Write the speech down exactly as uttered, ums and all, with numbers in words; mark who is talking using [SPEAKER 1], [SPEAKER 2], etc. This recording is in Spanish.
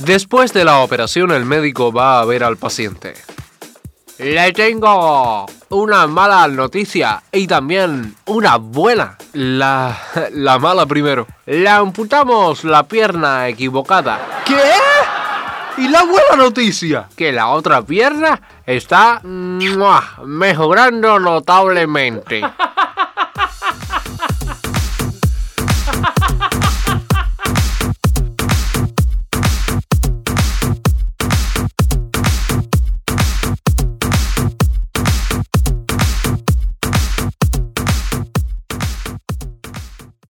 [SPEAKER 1] Después de la operación, el médico va a ver al paciente. Le tengo una mala noticia y también una buena. La, la mala primero. Le amputamos la pierna equivocada. ¿Qué? ¿Y la buena noticia? Que la otra pierna está ¡mua!, mejorando notablemente.